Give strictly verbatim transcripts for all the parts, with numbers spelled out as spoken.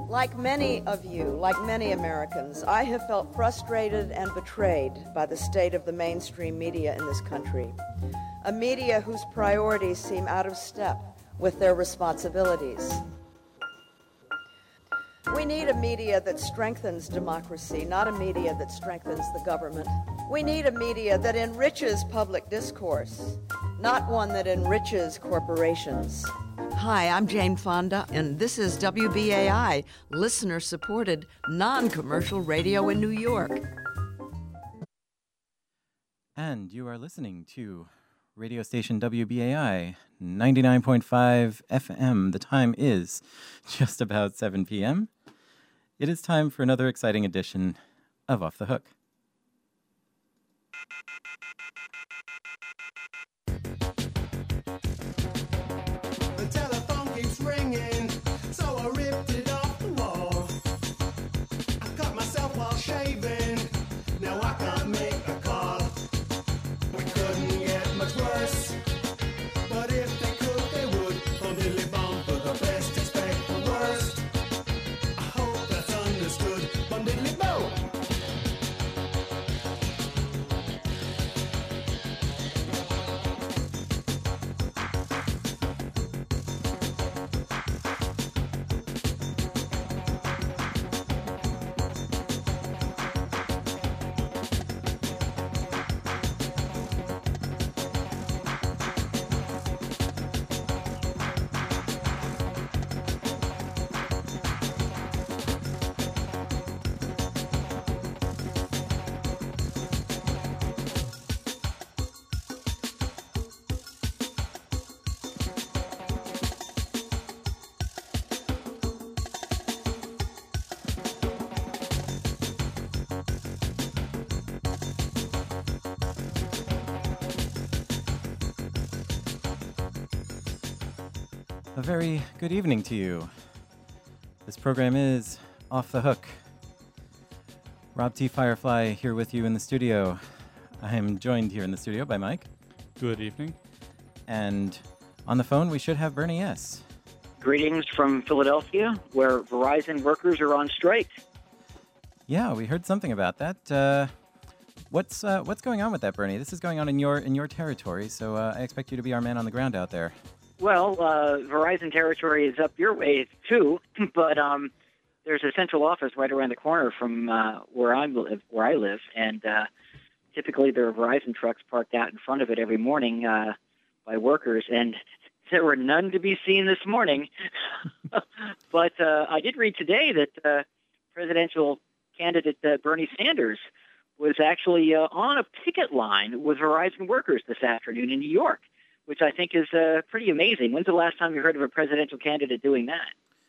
Like many of you, like many Americans, I have felt frustrated and betrayed by the state of the mainstream media in this country, a media whose priorities seem out of step with their responsibilities. We need a media that strengthens democracy, not a media that strengthens the government. We need a media that enriches public discourse, not one that enriches corporations. Hi, I'm Jane Fonda, and this is W B A I, listener-supported, non-commercial radio in New York. And you are listening to radio station W B A I, ninety-nine point five F M. The time is just about seven p.m. It is time for another exciting edition of Off the Hook. Ringing, so I ripped it off the wall. I cut myself while shaving, now I can't make a call. We couldn't get much worse, but if they could, they would. Bum diddly bum, for the best, expect the worst. I hope that's understood. Bum diddly bum. A very good evening to you. This program is Off the Hook. Rob T. Firefly here with you in the studio. I am joined here in the studio by Mike. Good evening. And on the phone, we should have Bernie S. Greetings from Philadelphia, where Verizon workers are on strike. Yeah, we heard something about that. Uh, what's uh, what's going on with that, Bernie? This is going on in your in your territory, so uh, I expect you to be our man on the ground out there. Well, uh, Verizon territory is up your way, too, but um, there's a central office right around the corner from uh, where I live, where I live, and uh, typically there are Verizon trucks parked out in front of it every morning uh, by workers, and there were none to be seen this morning. But uh, I did read today that uh, presidential candidate uh, Bernie Sanders was actually uh, on a picket line with Verizon workers this afternoon in New York, which I think is uh, pretty amazing. When's the last time you heard of a presidential candidate doing that?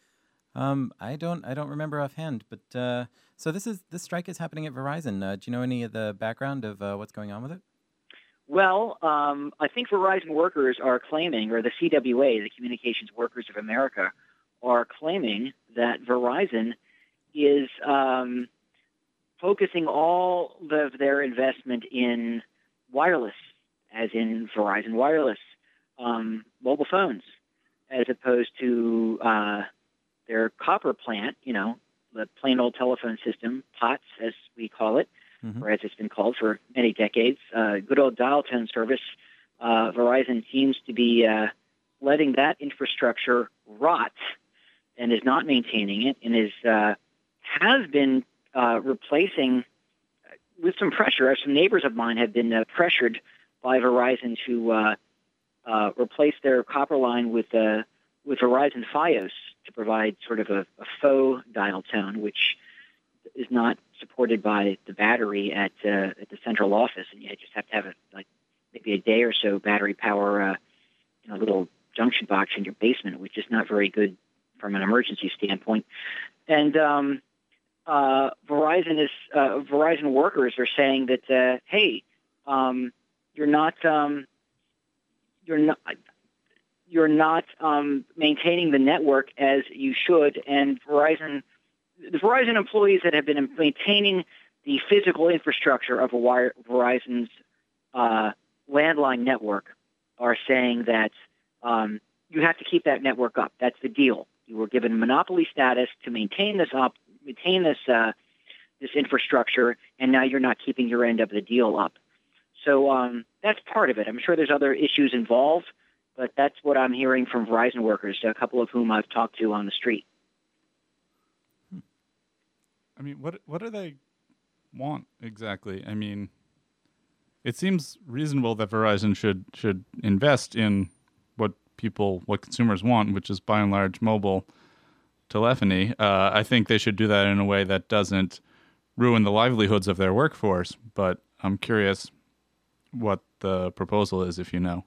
Um, I don't, I don't remember offhand. But uh, so this is this strike is happening at Verizon. Uh, do you know any of the background of uh, what's going on with it? Well, um, I think Verizon workers are claiming, or the C W A, the Communications Workers of America, are claiming that Verizon is um, focusing all of their investment in wireless, as in Verizon Wireless. Um, mobile phones, as opposed to uh, their copper plant, you know, the plain old telephone system, POTS, as we call it, mm-hmm. or as it's been called for many decades. Uh, good old dial tone service. Uh, Verizon seems to be uh, letting that infrastructure rot and is not maintaining it, and is uh, has been uh, replacing, with some pressure, some neighbors of mine have been uh, pressured by Verizon to uh, uh, replace their copper line with uh, with Verizon Fios to provide sort of a, a faux dial tone, which is not supported by the battery at uh, at the central office, and you just have to have a, like maybe a day or so battery power uh, in a little junction box in your basement, which is not very good from an emergency standpoint. And um, uh, Verizon is uh, Verizon workers are saying that uh, hey. Um, You're not, um, you're not, you're not um, maintaining the network as you should. And Verizon, the Verizon employees that have been maintaining the physical infrastructure of a wire, Verizon's uh, landline network are saying that um, you have to keep that network up. That's the deal. You were given monopoly status to maintain this op- maintain this uh, this infrastructure, and now you're not keeping your end of the deal up. So um, that's part of it. I'm sure there's other issues involved, but that's what I'm hearing from Verizon workers, a couple of whom I've talked to on the street. I mean, what what do they want exactly? I mean, it seems reasonable that Verizon should should invest in what people, what consumers want, which is by and large mobile telephony. Uh, I think they should do that in a way that doesn't ruin the livelihoods of their workforce. But I'm curious what the proposal is, if you know.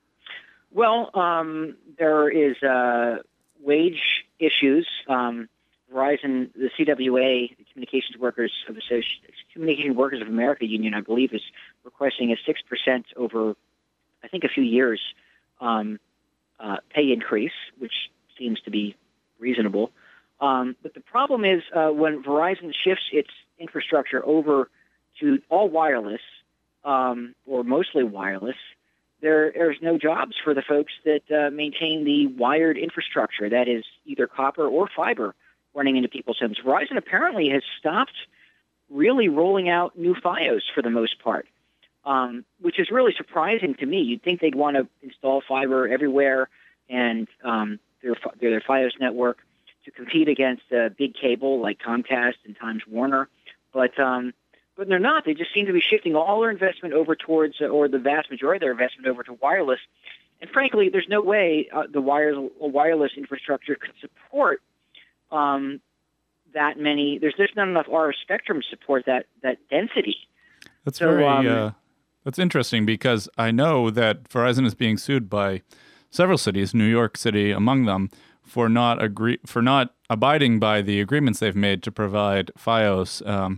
Well, um, there is uh, wage issues. Um, Verizon, the C W A, the Communications Workers of Associ- Communications Workers of America Union, I believe, is requesting a six percent over, I think, a few years um, uh, pay increase, which seems to be reasonable. Um, but the problem is uh, when Verizon shifts its infrastructure over to all wireless, um, or mostly wireless, there there's no jobs for the folks that uh, maintain the wired infrastructure, that is either copper or fiber, running into people's homes. Verizon apparently has stopped really rolling out new Fios for the most part, um, which is really surprising to me. You'd think they'd want to install fiber everywhere and um, their, their Fios network to compete against uh, big cable like Comcast and Times Warner, but um, but they're not. They just seem to be shifting all their investment over towards, uh, or the vast majority of their investment over to wireless. And frankly, there's no way uh, the wires, wireless infrastructure could support Um, that many. There's there's not enough R F spectrum to support that that density. That's so, very. Um, uh, that's interesting because I know that Verizon is being sued by several cities, New York City among them, for not agree for not abiding by the agreements they've made to provide Fios um,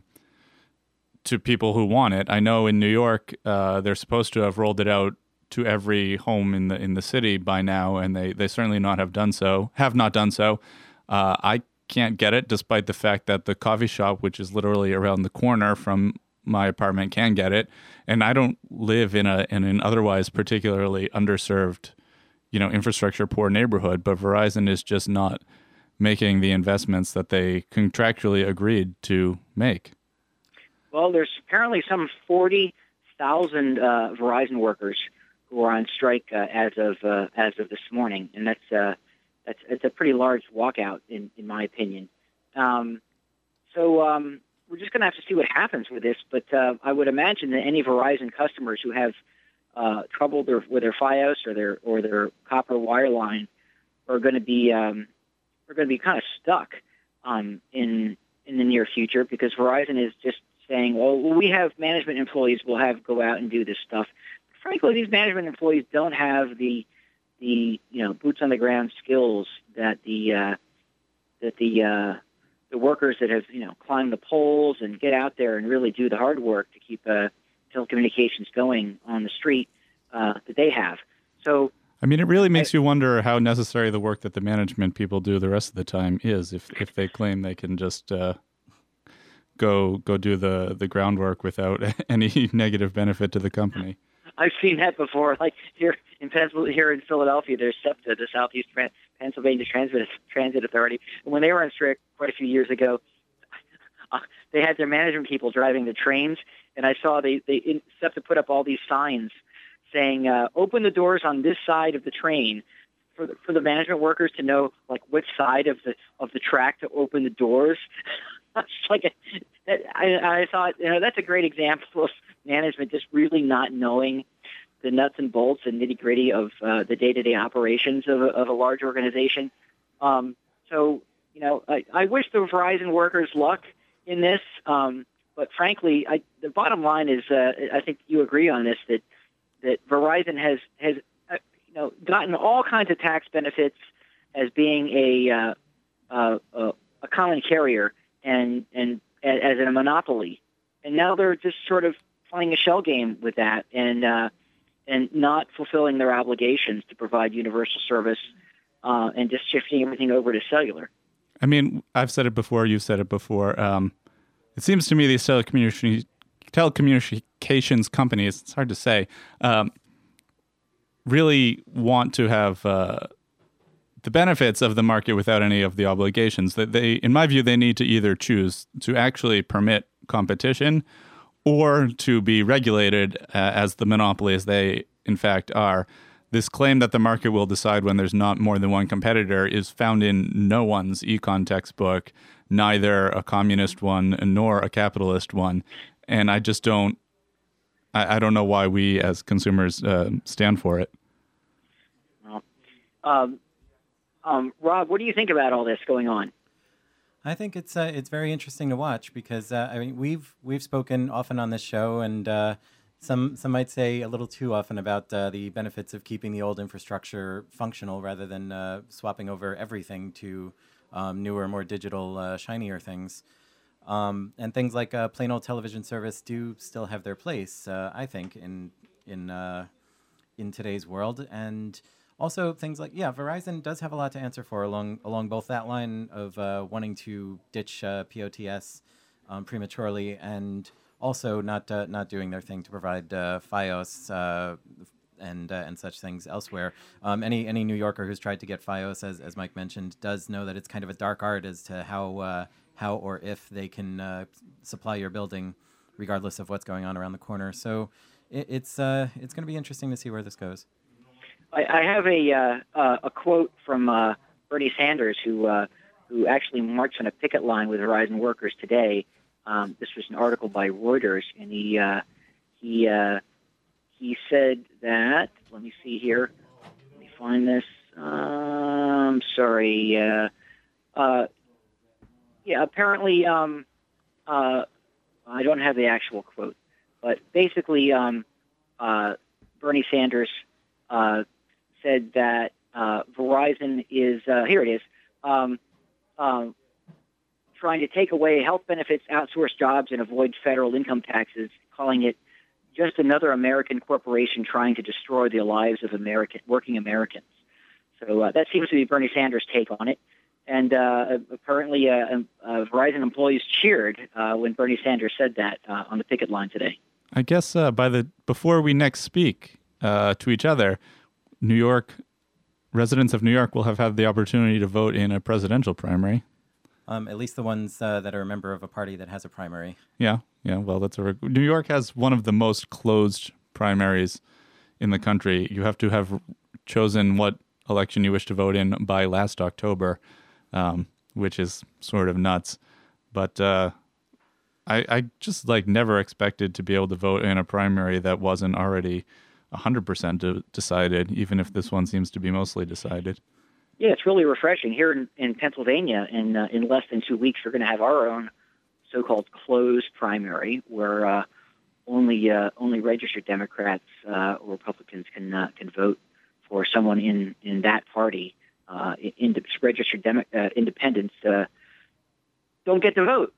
to people who want it. I know in New York uh, they're supposed to have rolled it out to every home in the in the city by now, and they they certainly not have done so. Have not done so. Uh, I can't get it, despite the fact that the coffee shop, which is literally around the corner from my apartment, can get it. And I don't live in a in an otherwise particularly underserved, you know, infrastructure poor neighborhood. But Verizon is just not making the investments that they contractually agreed to make. Well, there's apparently some forty thousand uh, Verizon workers who are on strike uh, as of uh, as of this morning, and that's. Uh, It's, it's a pretty large walkout, in, in my opinion. Um, so um, we're just going to have to see what happens with this. But uh, I would imagine that any Verizon customers who have uh, trouble their, with their Fios or their or their copper wire line are going to be um, are going to be kind of stuck um, in in the near future, because Verizon is just saying, "Well, we have management employees. We'll have go out and do this stuff." Frankly, these management employees don't have the the you know boots on the ground skills that the uh, that the uh, the workers that have you know climbed the poles and get out there and really do the hard work to keep uh, telecommunications going on the street uh, that they have. So I mean, it really makes I, you wonder how necessary the work that the management people do the rest of the time is, if if they claim they can just uh, go go do the the groundwork without any negative benefit to the company. I've seen that before. Like here in Pennsylvania, here in Philadelphia, there's SEPTA, the Southeast Pennsylvania Transit Transit Authority. And when they were on strike quite a few years ago, uh, they had their management people driving the trains, and I saw they they in, SEPTA put up all these signs saying, uh, "Open the doors on this side of the train," for the, for the management workers to know like which side of the of the track to open the doors. It's like a, that, I, I thought, you know, that's a great example of management just really not knowing the nuts and bolts and nitty gritty of uh, the day-to-day operations of a, of a large organization. Um, so, you know, I, I wish the Verizon workers luck in this. Um, but frankly, I, the bottom line is, uh, I think you agree on this, that that Verizon has has uh, you know gotten all kinds of tax benefits as being a uh, uh, uh, a common carrier and and as a monopoly, and now they're just sort of playing a shell game with that and uh, and not fulfilling their obligations to provide universal service uh, and just shifting everything over to cellular. I mean, I've said it before, you've said it before. Um, it seems to me these telecommunications telecommunications companies, it's hard to say, um, really want to have uh, the benefits of the market without any of the obligations. That they, in my view, they need to either choose to actually permit competition or to be regulated uh, as the monopolies they in fact are. This claim that the market will decide when there's not more than one competitor is found in no one's econ textbook, neither a communist one nor a capitalist one. And I just don't, I, I don't know why we as consumers uh, stand for it. Well, um, um, Rob, what do you think about all this going on? I think it's uh, it's very interesting to watch because uh, I mean we've we've spoken often on this show, and uh, some some might say a little too often about uh, the benefits of keeping the old infrastructure functional rather than uh, swapping over everything to um, newer, more digital, uh, shinier things. Um, and things like uh, plain old television service do still have their place, uh, I think, in in uh, in today's world. And also things like, yeah, Verizon does have a lot to answer for along along both that line of uh, wanting to ditch uh, P O T S um, prematurely and also not uh, not doing their thing to provide uh, FiOS uh, and uh, and such things elsewhere. Um, any any New Yorker who's tried to get FiOS, as as Mike mentioned, does know that it's kind of a dark art as to how uh, how or if they can uh, supply your building, regardless of what's going on around the corner. So it, it's uh, it's going to be interesting to see where this goes. I, I have a uh, uh, a quote from uh, Bernie Sanders, who uh, who actually marched on a picket line with Verizon workers today. Um, this was an article by Reuters, and he uh, he uh, he said that. Let me see here. Let me find this. Um, sorry. Uh, uh, yeah, apparently, um, uh, I don't have the actual quote, but basically, um, uh, Bernie Sanders uh, said that uh, Verizon is uh, here. It is. Um, um, trying to take away health benefits, outsource jobs, and avoid federal income taxes, calling it just another American corporation trying to destroy the lives of American working Americans. So uh, that seems to be Bernie Sanders' take on it. And uh, apparently uh, uh, Verizon employees cheered uh, when Bernie Sanders said that uh, on the picket line today. I guess uh, by the before we next speak uh, to each other, New York residents of New York will have had the opportunity to vote in a presidential primary. Um, at least the ones uh, that are a member of a party that has a primary. Yeah, yeah. Well, that's a reg- New York has one of the most closed primaries in the country. You have to have chosen what election you wish to vote in by last October, um, which is sort of nuts. But uh, I, I just like never expected to be able to vote in a primary that wasn't already one hundred percent de- decided, even if this one seems to be mostly decided. Yeah, it's really refreshing. Here in, in Pennsylvania, in uh, in less than two weeks, we're going to have our own so-called closed primary, where uh, only uh, only registered Democrats uh, or Republicans can uh, can vote for someone in, in that party. Uh, in, registered Demo- uh, independents uh, don't get to vote.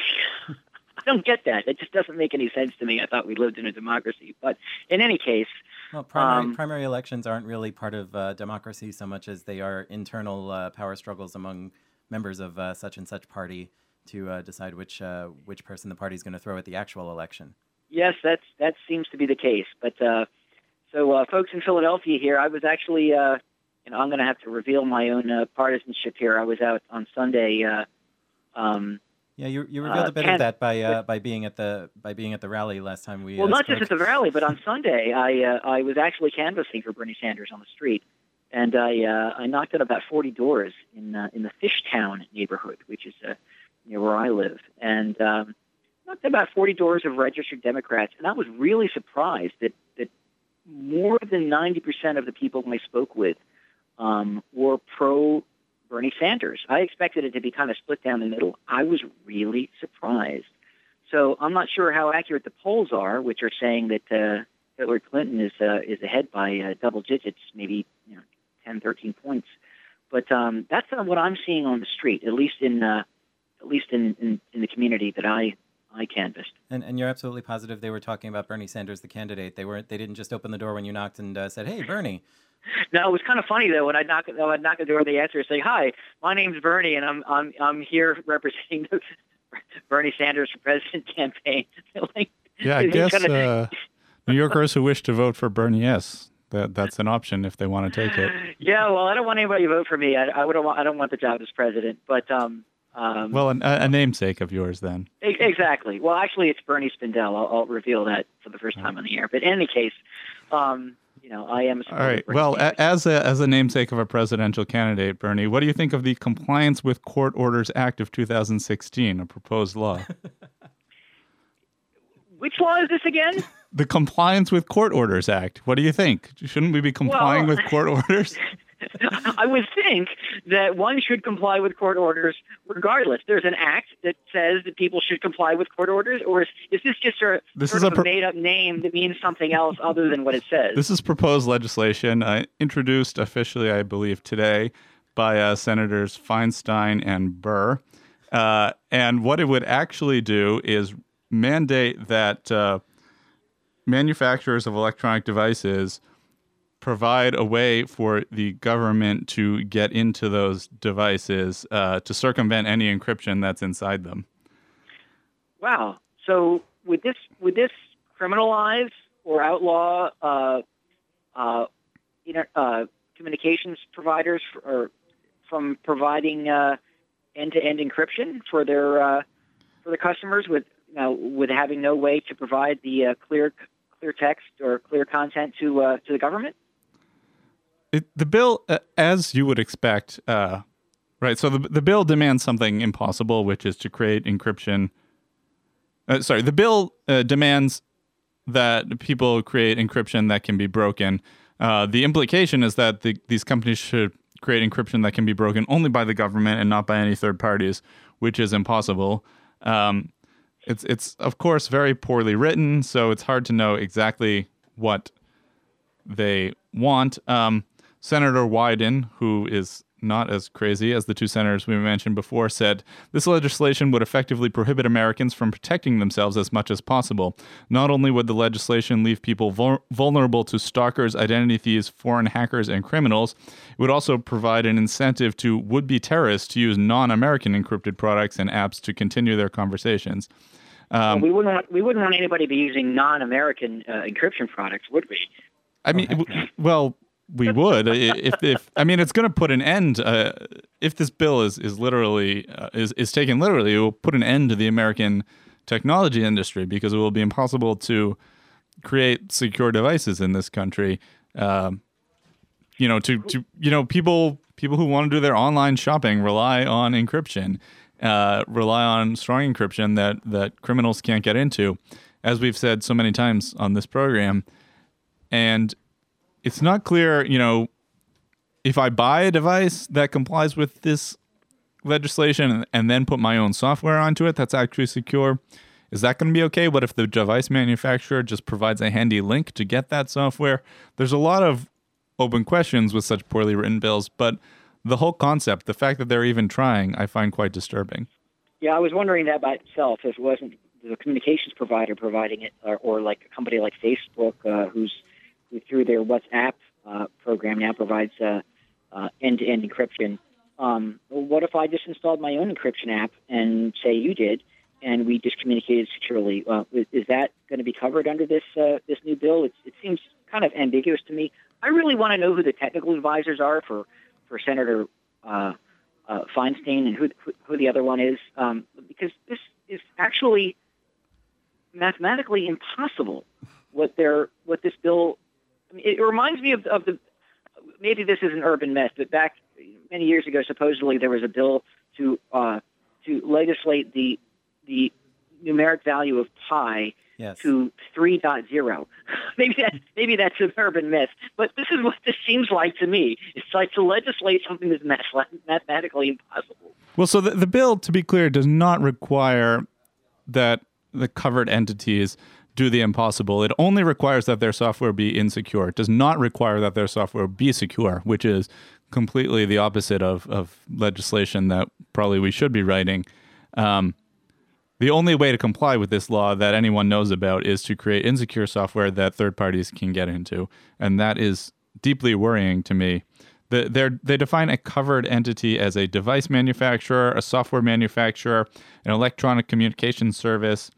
I don't get that. It just doesn't make any sense to me. I thought we lived in a democracy. But in any case... Well, primary, um, primary elections aren't really part of uh, democracy so much as they are internal uh, power struggles among members of uh, such and such party to uh, decide which uh, which person the party is going to throw at the actual election. Yes, that's that seems to be the case. But uh, so, uh, folks in Philadelphia here, I was actually, uh, you know, I'm going to have to reveal my own uh, partisanship here. I was out on Sunday. Uh, um, Yeah, you you revealed Uh, a bit can- of that by uh, by being at the by being at the rally last time we. Well, uh, not spoke. just at the rally, but on Sunday, I uh, I was actually canvassing for Bernie Sanders on the street, and I uh, I knocked on about forty doors in uh, in the Fishtown neighborhood, which is uh, near where I live, and um, knocked on about forty doors of registered Democrats, and I was really surprised that that more than ninety percent of the people I spoke with um, were pro Bernie Sanders. I expected it to be kind of split down the middle. I was really surprised. So I'm not sure how accurate the polls are, which are saying that uh, Hillary Clinton is uh, is ahead by uh, double digits, maybe you know, ten, thirteen points. But um, that's uh, what I'm seeing on the street, at least in uh, at least in, in, in the community that I I canvassed. And and you're absolutely positive they were talking about Bernie Sanders, the candidate. They weren't. They didn't just open the door when you knocked and uh, said, "Hey, Bernie." No, it was kind of funny though when I knock when I knock on the door, the answer is say, "Hi, my name's Bernie, and I'm I'm I'm here representing the Bernie Sanders for president campaign." Like, Yeah, I he's guess gonna- uh, New Yorkers who wish to vote for Bernie, yes, that that's an option if they want to take it. Yeah, well, I don't want anybody to vote for me. I, I would. I don't want the job as president. But um, um, well, an, a, a namesake of yours then. e- exactly. Well, actually, it's Bernie Spindell. I'll, I'll reveal that for the first time on the air. But in any case, um, you know, I am. A All right. Bernie Well, Sanders. a, as a as a namesake of a presidential candidate, Bernie, what do you think of the Compliance with Court Orders Act of two thousand sixteen, a proposed law? Which law is this again? The Compliance with Court Orders Act. What do you think? Shouldn't we be complying Well- with court orders? I would think that one should comply with court orders regardless. There's an act that says that people should comply with court orders, or is, is this just a This sort is of a a, pro- made-up name that means something else other than what it says? This is proposed legislation uh, introduced officially, I believe, today by uh, Senators Feinstein and Burr. Uh, and what it would actually do is mandate that uh, manufacturers of electronic devices provide a way for the government to get into those devices uh, to circumvent any encryption that's inside them. Wow. So would this would this criminalize or outlaw uh, uh, inter, uh, communications providers for, or from providing uh, end-to-end encryption for their uh, for the customers with you know, with having no way to provide the uh, clear clear text or clear content to uh, to the government? It, the bill, uh, as you would expect, uh, right? So the the bill demands something impossible, which is to create encryption. Uh, sorry, the bill uh, demands that people create encryption that can be broken. Uh, the implication is that the, these companies should create encryption that can be broken only by the government and not by any third parties, which is impossible. Um, it's it's of course very poorly written, so it's hard to know exactly what they want. Um, Senator Wyden, who is not as crazy as the two senators we mentioned before, said this legislation would effectively prohibit Americans from protecting themselves as much as possible. Not only would the legislation leave people vul- vulnerable to stalkers, identity thieves, foreign hackers, and criminals, it would also provide an incentive to would-be terrorists to use non-American encrypted products and apps to continue their conversations. Um, we wouldn't want we wouldn't want anybody to be using non-American uh, encryption products, would we? I mean, w- well, we would if, if I mean, it's going to put an end. Uh, if this bill is is literally uh, is is taken literally, it will put an end to the American technology industry because it will be impossible to create secure devices in this country. Um, you know, to to you know, people people who want to do their online shopping rely on encryption, uh, rely on strong encryption that that criminals can't get into, as we've said so many times on this program, and it's not clear, you know, if I buy a device that complies with this legislation and, and then put my own software onto it that's actually secure, is that going to be okay? What if the device manufacturer just provides a handy link to get that software? There's a lot of open questions with such poorly written bills, but the whole concept, the fact that they're even trying, I find quite disturbing. Yeah, I was wondering that by itself, if it wasn't the communications provider providing it, or, or like a company like Facebook, uh, who's who through their WhatsApp uh, program now provides uh, uh, end-to-end encryption. Um, what if I just installed my own encryption app and say you did, and we just communicated securely? Uh, is, is that going to be covered under this uh, this new bill? It's, it seems kind of ambiguous to me. I really want to know who the technical advisors are for for Senator uh, uh, Feinstein and who, who who the other one is, um, because this is actually mathematically impossible. What they're what this bill. It reminds me of, of the, maybe this is an urban myth, but back many years ago, supposedly there was a bill to uh, to legislate the the numeric value of pi Yes. to three point oh. maybe that maybe that's an urban myth, but this is what this seems like to me. It's like to legislate something that's math- mathematically impossible. Well, so the, the bill, to be clear, does not require that the covered entities do the impossible. It only requires that their software be insecure. It does not require that their software be secure, which is completely the opposite of, of legislation that probably we should be writing. Um, the only way to comply with this law that anyone knows about is to create insecure software that third parties can get into. And that is deeply worrying to me. The, they define a covered entity as a device manufacturer, a software manufacturer, an electronic communication service,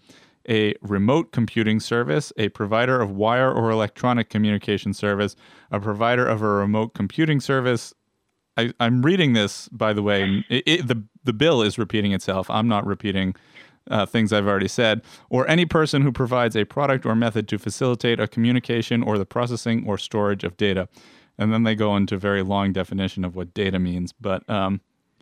a remote computing service, a provider of wire or electronic communication service, a provider of a remote computing service. I, I'm reading this, by the way. And it, it, the the bill is repeating itself. I'm not repeating uh, things I've already said. Or any person who provides a product or method to facilitate a communication or the processing or storage of data. And then they go into a very long definition of what data means. But um,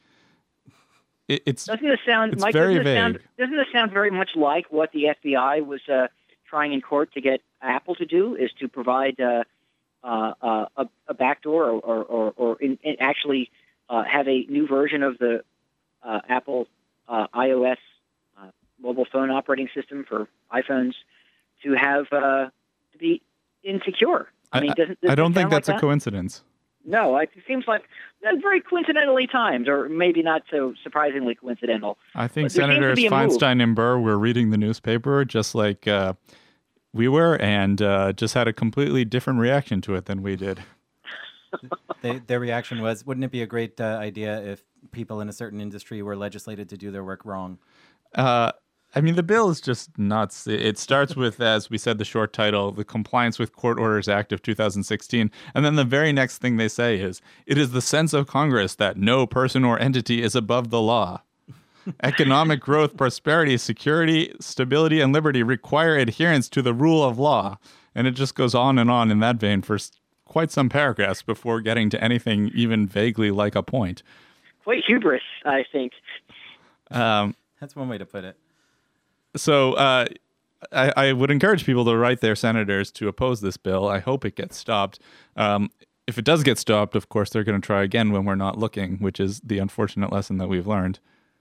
it, it's doesn't this sound, it's Mike? very doesn't, this vague. sound, doesn't this sound very much like what the F B I was uh, trying in court to get Apple to do? Is to provide uh, uh, uh, a, a backdoor, or or, or, or in, in actually uh, have a new version of the uh, Apple uh, iOS uh, mobile phone operating system for iPhones to have uh, to be insecure. I mean, doesn't this I don't think sound that's like a that? coincidence. No, it seems like uh, very coincidentally timed, or maybe not so surprisingly coincidental. I think But there seems to Senators be a move. Feinstein and Burr were reading the newspaper just like uh, we were, and uh, just had a completely different reaction to it than we did. They, their reaction was, wouldn't it be a great uh, idea if people in a certain industry were legislated to do their work wrong? Uh, I mean, the bill is just nuts. It it starts with, as we said, the short title, the Compliance with Court Orders Act of two thousand sixteen. And then the very next thing they say is, it is the sense of Congress that no person or entity is above the law. Economic growth, prosperity, security, stability, and liberty require adherence to the rule of law. And it just goes on and on in that vein for s- quite some paragraphs before getting to anything even vaguely like a point. Quite hubris, I think. Um, That's one way to put it. So uh, I, I would encourage people to write their senators to oppose this bill. I hope it gets stopped. Um, if it does get stopped, of course, they're going to try again when we're not looking, which is the unfortunate lesson that we've learned.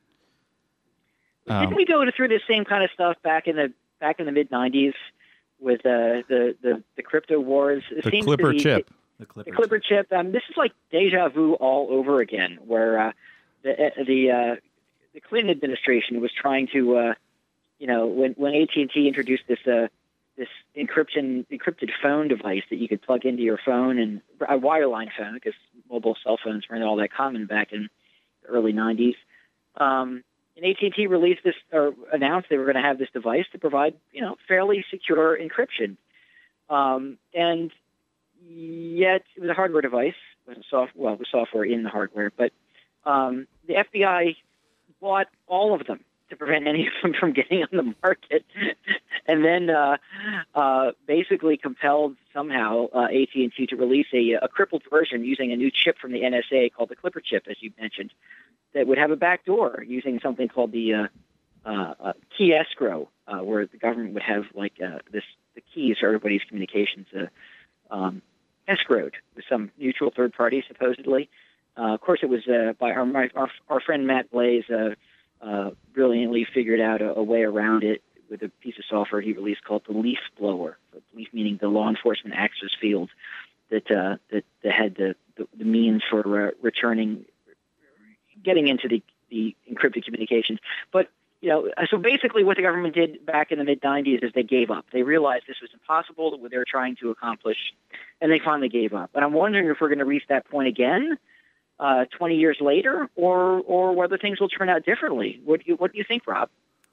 Didn't Um, we go through this same kind of stuff back in the back in the mid nineties with uh, the, the the crypto wars? It the seems Clipper to be, chip. The Clipper. The Clipper chip. Um, this is like deja vu all over again, where uh, the the uh, the Clinton administration was trying to, uh, you know, when when A T and T introduced this uh, this encryption encrypted phone device that you could plug into your phone, and a wireline phone, because mobile cell phones weren't all that common back in the early nineties. Um, and A T and T released this, or announced they were going to have this device to provide, you know, fairly secure encryption. Um, and yet it was a hardware device, it was a soft, well, the software in the hardware, but um, the F B I bought all of them to prevent any of them from getting on the market, and then uh, uh, basically compelled somehow uh, A T and T to release a, a crippled version using a new chip from the N S A called the Clipper chip, as you mentioned, that would have a backdoor using something called the uh, uh, uh, key escrow, uh, where the government would have like uh, this the keys for everybody's communications uh, um, escrowed with some neutral third party, supposedly. Uh, of course, it was uh, by our, my, our our friend Matt Blaze uh, uh, brilliantly figured out a, a way around it with a piece of software he released called the Leaf Blower. Leaf meaning the law enforcement access field that uh, that, that had the, the, the means for uh, returning, getting into the, the encrypted communications. But you know, so basically, what the government did back in the mid nineties is they gave up. They realized this was impossible, what they were trying to accomplish, and they finally gave up. And I'm wondering if we're going to reach that point again, uh, twenty years later, or or whether things will turn out differently. What do you What do you think, Rob?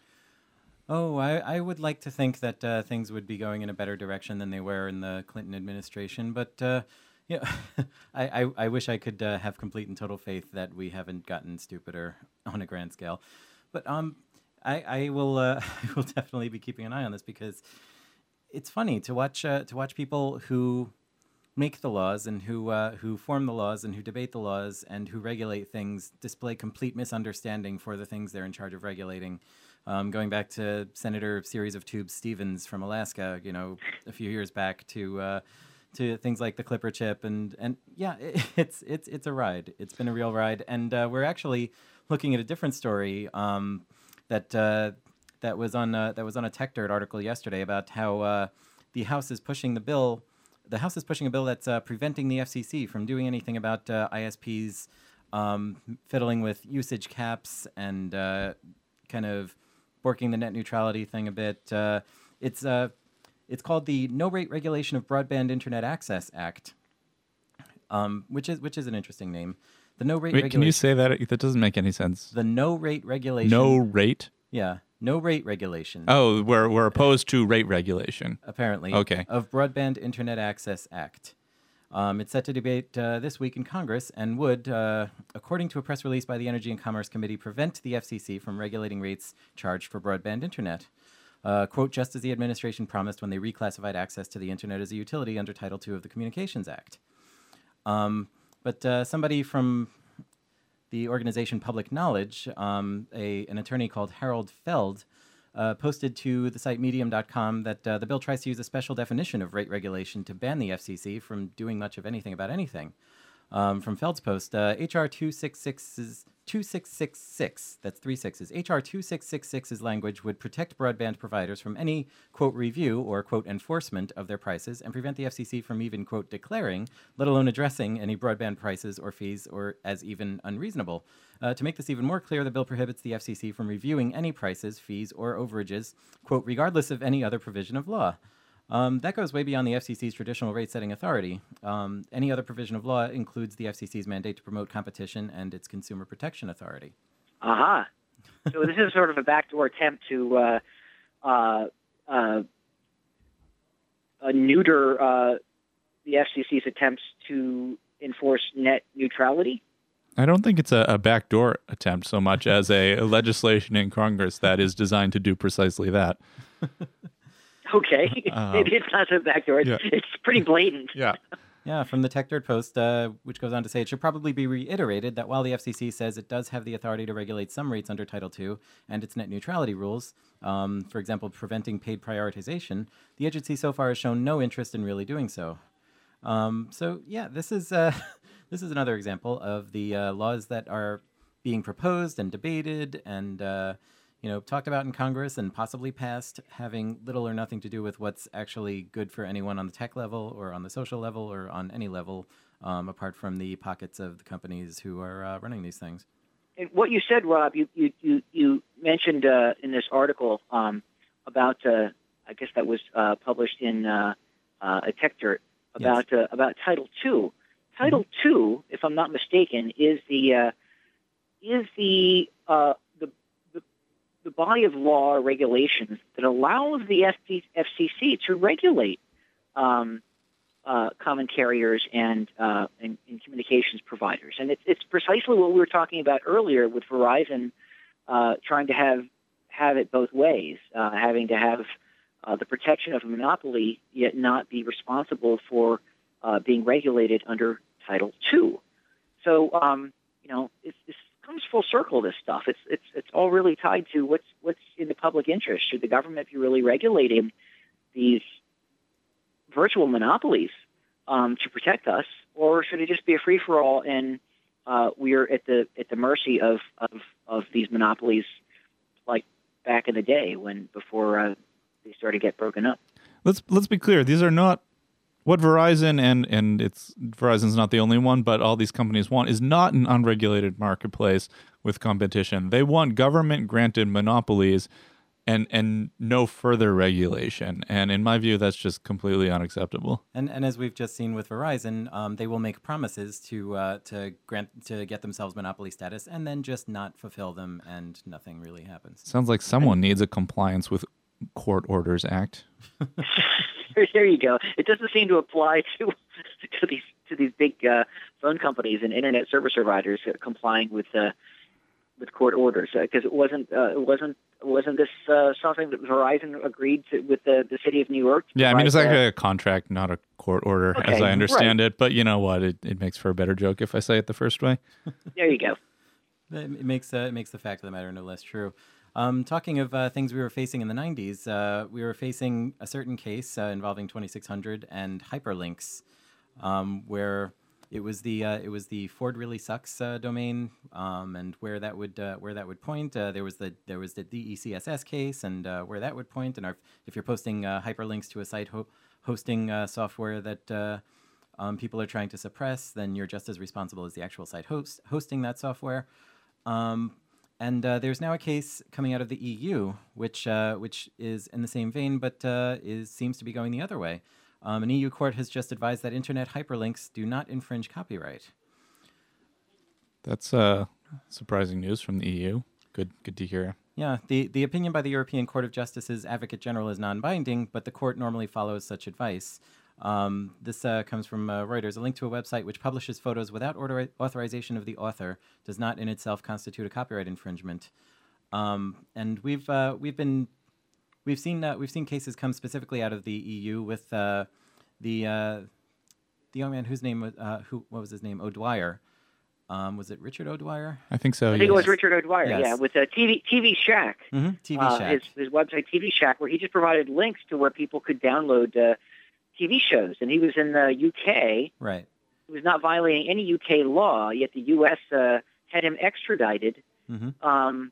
Oh, I, I would like to think that uh, things would be going in a better direction than they were in the Clinton administration. But uh, yeah, I, I I wish I could uh, have complete and total faith that we haven't gotten stupider on a grand scale. But um. I, I will uh, I will definitely be keeping an eye on this, because it's funny to watch uh, to watch people who make the laws and who uh, who form the laws and who debate the laws and who regulate things display complete misunderstanding for the things they're in charge of regulating. Um, going back to Senator Series of Tubes Stevens from Alaska, you know, a few years back, to uh, to things like the Clipper chip, and and yeah, it, it's it's it's a ride. It's been a real ride, and uh, we're actually looking at a different story. Um, That uh, that was on uh, that was on a Tech Dirt article yesterday about how uh, the House is pushing the bill. The House is pushing a bill that's uh, preventing the F C C from doing anything about uh, I S Ps um, fiddling with usage caps and uh, kind of borking the net neutrality thing a bit. Uh, it's uh, it's called the No Rate Regulation of Broadband Internet Access Act, um, which is which is an interesting name. The no rate Wait, regulation. can you say that? That doesn't make any sense. The no rate regulation. No rate? Yeah. no rate regulation. Oh, we're we're opposed to rate regulation. Apparently. Okay. Of Broadband Internet Access Act. Um, it's set to debate uh, this week in Congress and would, uh, according to a press release by the Energy and Commerce Committee, prevent the F C C from regulating rates charged for broadband internet. Uh, quote, just as the administration promised when they reclassified access to the internet as a utility under Title two of the Communications Act. Um, but uh, somebody from the organization Public Knowledge, um, a, an attorney called Harold Feld, uh, posted to the site medium dot com that uh, the bill tries to use a special definition of rate regulation to ban the F C C from doing much of anything about anything. Um, from Feld's post, uh, H R two six six two six six six, that's three sixes, H R two six six six's language would protect broadband providers from any, quote, review or, quote, enforcement of their prices and prevent the F C C from even, quote, declaring, let alone addressing any broadband prices or fees or as even unreasonable. Uh, to make this even more clear, the bill prohibits the F C C from reviewing any prices, fees, or overages, quote, regardless of any other provision of law. Um, that goes way beyond the F C C's traditional rate-setting authority. Um, any other provision of law includes the F C C's mandate to promote competition and its consumer protection authority. Aha. Uh-huh. So this is sort of a backdoor attempt to uh, uh, uh, uh, neuter uh, the F C C's attempts to enforce net neutrality? I don't think it's a, a backdoor attempt so much as a legislation in Congress that is designed to do precisely that. Okay, Um, maybe it's not so backdoor. It's, yeah. it's pretty blatant. Yeah. Yeah, from the Tech Dirt Post, uh, which goes on to say, it should probably be reiterated that while the F C C says it does have the authority to regulate some rates under Title two and its net neutrality rules, um, for example, preventing paid prioritization, the agency so far has shown no interest in really doing so. Um, so, yeah, this is uh, this is another example of the uh, laws that are being proposed and debated and uh, you know, talked about in Congress and possibly passed, having little or nothing to do with what's actually good for anyone on the tech level or on the social level or on any level, um, apart from the pockets of the companies who are uh, running these things. And what you said, Rob, you you you, you mentioned uh, in this article um, about, uh, I guess that was uh, published in uh, uh, a Tech Dirt about yes. uh, about Title two. Title mm-hmm. two, if I'm not mistaken, is the uh, is the uh, the body of law or regulations that allows the F C C to regulate um, uh, common carriers and, uh, and, and communications providers. And it's, it's precisely what we were talking about earlier with Verizon uh, trying to have have it both ways, uh, having to have uh, the protection of a monopoly, yet not be responsible for uh, being regulated under Title two. So, um, you know, it's, it's comes full circle, this stuff. It's it's it's all really tied to what's what's in the public interest. Should the government be really regulating these virtual monopolies um, to protect us, or should it just be a free for all and uh, we're at the at the mercy of, of of these monopolies, like back in the day when before uh, they started to get broken up? Let's let's be clear. These are not what Verizon and and it's Verizon's not the only one, but all these companies want is not an unregulated marketplace with competition. They want government granted monopolies and and no further regulation. And in my view, that's just completely unacceptable. And and as we've just seen with Verizon, um, they will make promises to uh, to grant to get themselves monopoly status and then just not fulfill them, and nothing really happens. Sounds like someone needs a Compliance with Court Orders Act. There you go. It doesn't seem to apply to to these to these big uh, phone companies and internet service providers uh, complying with uh, with court orders, because uh, it wasn't uh, it wasn't wasn't this uh, something that Verizon agreed to with the, the city of New York? Yeah, I mean it's like a contract, not a court order, okay, as I understand right. it. But you know what? It it makes for a better joke if I say it the first way. There you go. It makes uh, it makes the fact of the matter no less true. Um, talking of uh, things we were facing in the nineties, uh, we were facing a certain case uh, involving twenty-six hundred and hyperlinks, um, where it was the uh, it was the Ford Really Sucks uh, domain, um, and where that would uh, where that would point. Uh, there was the there was the D E C S S case, and uh, where that would point. And our, if you're posting uh, hyperlinks to a site ho- hosting uh, software that uh, um, people are trying to suppress, then you're just as responsible as the actual site host hosting that software. Um, And uh, there's now a case coming out of the E U, which uh, which is in the same vein, but uh, is seems to be going the other way. Um, an E U court has just advised that internet hyperlinks do not infringe copyright. That's uh, surprising news from the E U. Good, good to hear. Yeah, the, the opinion by the European Court of Justice's Advocate General is non-binding, but the court normally follows such advice. Um, this uh, comes from uh, Reuters. A link to a website which publishes photos without order- authorization of the author does not in itself constitute a copyright infringement. Um, and we've uh, we've been we've seen uh, we've seen cases come specifically out of the E U with uh, the uh, the young man whose name was uh, who what was his name O'Dwyer. Um, was it Richard O'Dwyer? I think so. I think yes. it was Richard O'Dwyer, Yes. yeah, with uh, T V T V Shack. Mm-hmm. T V uh, Shack. His, his website, T V Shack, where he just provided links to where people could download uh, T V shows. And he was in the U K. Right. He was not violating any U K law, yet the U S uh, had him extradited Mm-hmm. um,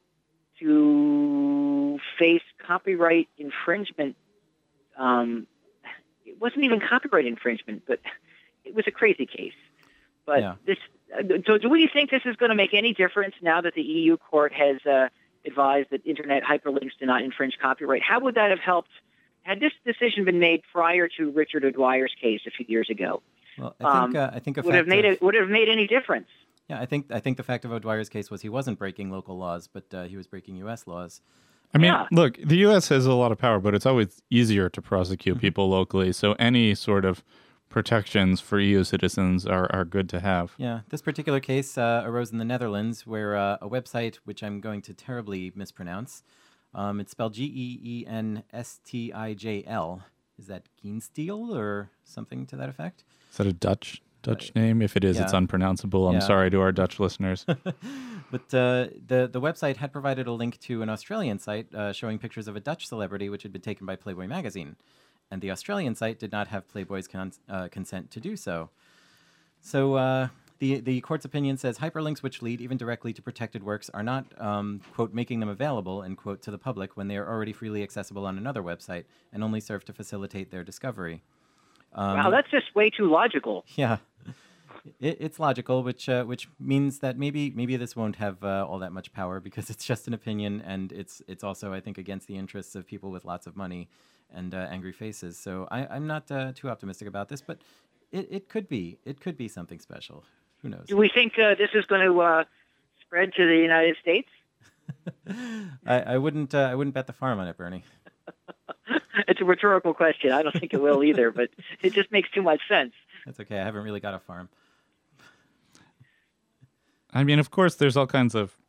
to face copyright infringement. Um, it wasn't even copyright infringement, but it was a crazy case. But Yeah. this, uh, so do we think this is going to make any difference now that the E U court has uh, advised that internet hyperlinks do not infringe copyright? How would that have helped? Had this decision been made prior to Richard O'Dwyer's case a few years ago, Well, I think Um, uh, I think a would have fact made of- it would it have made any difference? Yeah, I think I think the fact of O'Dwyer's case was he wasn't breaking local laws, but uh, he was breaking U S laws. I mean, Yeah. look, the U S has a lot of power, but it's always easier to prosecute people locally. So any sort of protections for E U citizens are, are good to have. Yeah, this particular case uh, arose in the Netherlands, where uh, a website, which I'm going to terribly mispronounce, um, it's spelled G E E N S T I J L. Is that Geensteel or something to that effect? Is that a Dutch Dutch name? If it is, it's yeah. unpronounceable. I'm Yeah. sorry to our Dutch listeners. But uh, the the website had provided a link to an Australian site uh, showing pictures of a Dutch celebrity, which had been taken by Playboy magazine, and the Australian site did not have Playboy's con- uh, consent to do so. So uh, the the court's opinion says hyperlinks which lead even directly to protected works are not um, quote making them available end quote to the public when they are already freely accessible on another website and only serve to facilitate their discovery. Um, Wow, that's just way too logical. yeah, it, it's logical, which uh, which means that maybe maybe this won't have uh, all that much power because it's just an opinion, and it's it's also I think against the interests of people with lots of money and uh, angry faces. So I, I'm not uh, too optimistic about this, but it, it could be it could be something special. Who knows? Do we think uh, this is going to uh, spread to the United States? I, I wouldn't uh, I wouldn't bet the farm on it, Bernie. It's a rhetorical question. I don't think it will either, but it just makes too much sense. That's okay. I haven't really got a farm. I mean, of course, there's all kinds of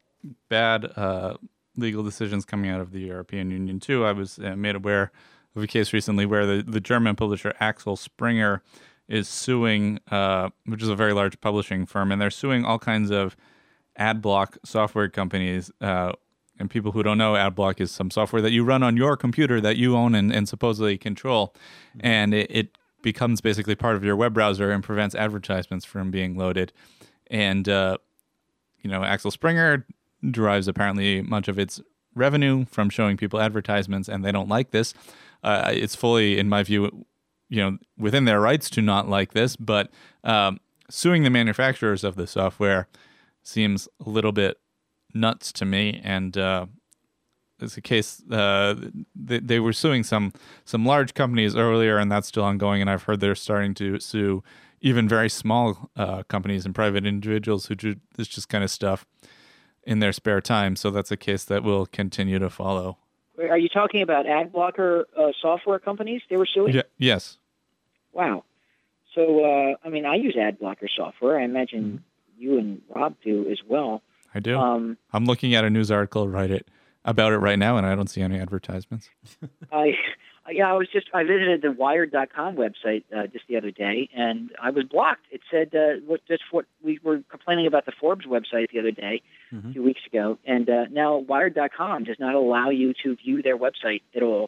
bad uh, legal decisions coming out of the European Union, too. I was uh, made aware of a case recently where the, the German publisher Axel Springer is suing, uh, which is a very large publishing firm, and they're suing all kinds of ad block software companies. Uh, and people who don't know, ad block is some software that you run on your computer that you own and, and supposedly control. And it, it becomes basically part of your web browser and prevents advertisements from being loaded. And, uh, you know, Axel Springer derives apparently much of its revenue from showing people advertisements, and they don't like this. Uh, it's fully, in my view, you know, within their rights to not like this, but um, suing the manufacturers of the software seems a little bit nuts to me. And uh, it's a case uh, they, they were suing some some large companies earlier, and that's still ongoing. And I've heard they're starting to sue even very small uh, companies and private individuals who do this just kind of stuff in their spare time. So that's a case that will continue to follow. Are you talking about ad blocker uh, software companies they were suing? Yeah. Yes. Wow. So, uh, I mean, I use ad blocker software. I imagine you and Rob do as well. I do. Um, I'm looking at a news article right it, about it right now, and I don't see any advertisements. I, yeah, I was just I visited the Wired dot com website uh, just the other day, and I was blocked. It said uh, what that's what we were complaining about the Forbes website the other day, Mhm. a few weeks ago, and uh, now Wired dot com does not allow you to view their website at all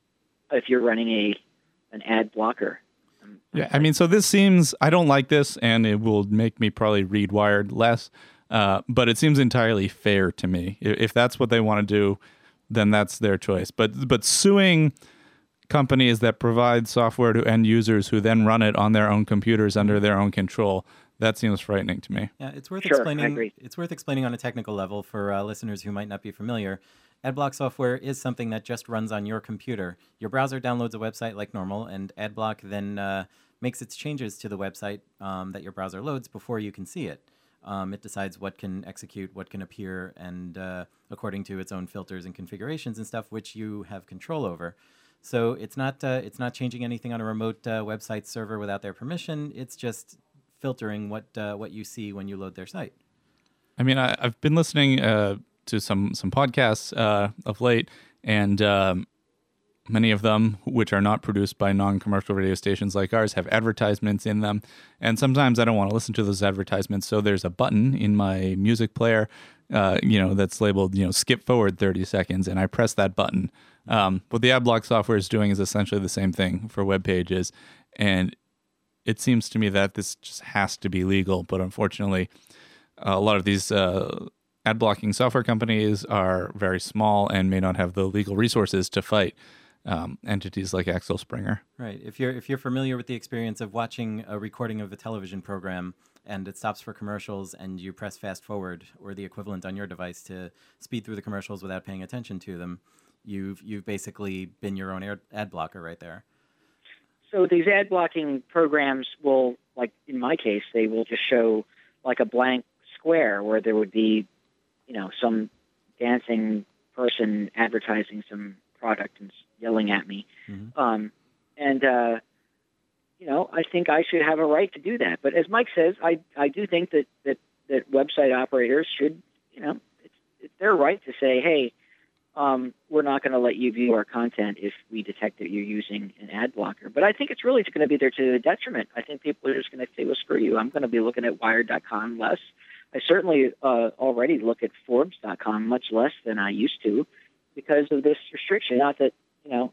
if you're running a an ad blocker. Yeah, I mean, so this seems, I don't like this, and it will make me probably read Wired less, uh, but it seems entirely fair to me. If, if that's what they want to do, then that's their choice. But but suing companies that provide software to end users who then run it on their own computers under their own control, that seems frightening to me. Yeah, it's worth Sure, I explaining. agree. It's worth explaining on a technical level for uh, listeners who might not be familiar. Adblock software is something that just runs on your computer. Your browser downloads a website like normal, and Adblock then uh, makes its changes to the website um, that your browser loads before you can see it. Um, it decides what can execute, what can appear, and uh, according to its own filters and configurations and stuff, which you have control over. So it's not uh, it's not changing anything on a remote uh, website server without their permission. It's just filtering what uh, what you see when you load their site. I mean, I, I've been listening uh, to some some podcasts uh, of late, and um, many of them, which are not produced by non-commercial radio stations like ours, have advertisements in them. And sometimes I don't want to listen to those advertisements, so there's a button in my music player, uh, you know, that's labeled, you know, skip forward thirty seconds, and I press that button. Um, what the AdBlock software is doing is essentially the same thing for web pages, and it seems to me that this just has to be legal. But unfortunately, a lot of these uh, ad blocking software companies are very small and may not have the legal resources to fight um, entities like Axel Springer. Right. If you're if you're familiar with the experience of watching a recording of a television program and it stops for commercials and you press fast forward or the equivalent on your device to speed through the commercials without paying attention to them, you've you've basically been your own ad, ad blocker right there. So these ad blocking programs will, like in my case, they will just show like a blank square where there would be, you know, some dancing person advertising some product and yelling at me. Mm-hmm. Um, and, uh, you know, I think I should have a right to do that. But as Mike says, I, I do think that, that, that website operators should, you know, it's, it's their right to say, hey, um, we're not going to let you view our content if we detect that you're using an ad blocker. But I think it's really going to be there to the detriment. I think people are just going to say, well, screw you. I'm going to be looking at Wired dot com less. I certainly uh, already look at Forbes dot com much less than I used to because of this restriction. Not that, you know,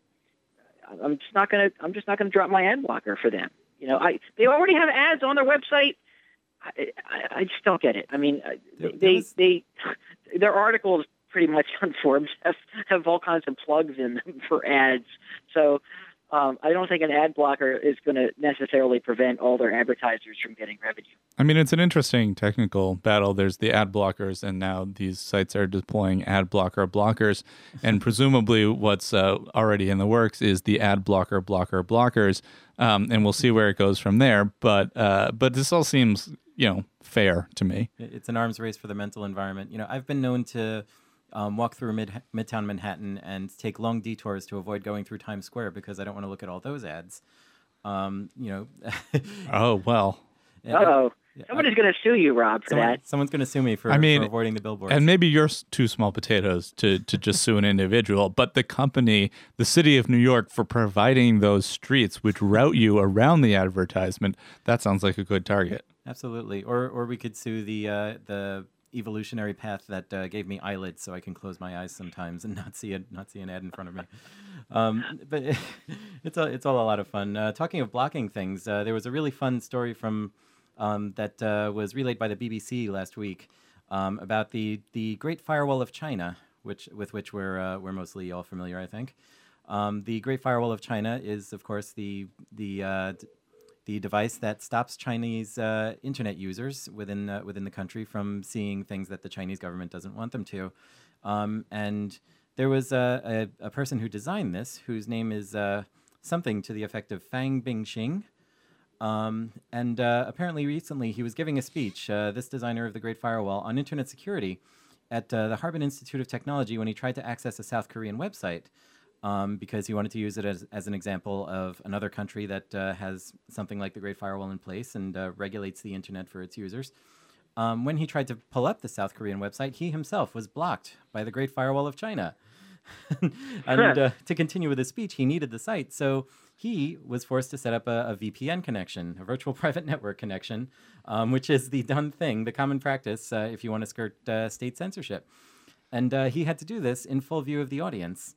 I'm just not going to. I'm just not going to drop my ad blocker for them. You know, I they already have ads on their website. I, I, I just don't get it. I mean, they they, was... they their articles pretty much on Forbes have, have all kinds of plugs in them for ads. So um, I don't think an ad blocker is going to necessarily prevent all their advertisers from getting revenue. I mean, it's an interesting technical battle. There's the ad blockers, and now these sites are deploying ad blocker blockers. And presumably what's uh, already in the works is the ad blocker blocker blockers. Um, and we'll see where it goes from there. But uh, but this all seems, you know, fair to me. It's an arms race for the mental environment. You know, I've been known to Um, walk through mid Midtown Manhattan and take long detours to avoid going through Times Square because I don't want to look at all those ads. Um, you know. oh well. Oh, somebody's going to sue you, Rob, for someone, that. Someone's going to sue me for, I mean, for avoiding the billboards. And maybe you're too small potatoes to to just sue an individual, but the company, the city of New York, for providing those streets which route you around the advertisement, that sounds like a good target. Absolutely. Or or we could sue the uh, the. evolutionary path that uh, gave me eyelids so I can close my eyes sometimes and not see a, not see an ad in front of me. Um, but it, it's, a, it's all a lot of fun. Uh, talking of blocking things, uh, there was a really fun story from um, that uh, was relayed by the B B C last week um, about the, the Great Firewall of China, which with which we're, uh, we're mostly all familiar, I think. Um, the Great Firewall of China is, of course, the, the uh, d- the device that stops Chinese uh, internet users within uh, within the country from seeing things that the Chinese government doesn't want them to. Um, and there was a, a, a person who designed this, whose name is uh, something to the effect of Fang Bingxing. Um, and uh, apparently recently he was giving a speech, uh, this designer of the Great Firewall, on internet security at uh, the Harbin Institute of Technology when he tried to access a South Korean website. Um, because he wanted to use it as, as an example of another country that uh, has something like the Great Firewall in place and uh, regulates the internet for its users. Um, when he tried to pull up the South Korean website, he himself was blocked by the Great Firewall of China. and uh, to continue with his speech, he needed the site. So he was forced to set up a, a V P N connection, a virtual private network connection, um, which is the done thing, the common practice uh, if you want to skirt uh, state censorship. And uh, he had to do this in full view of the audience.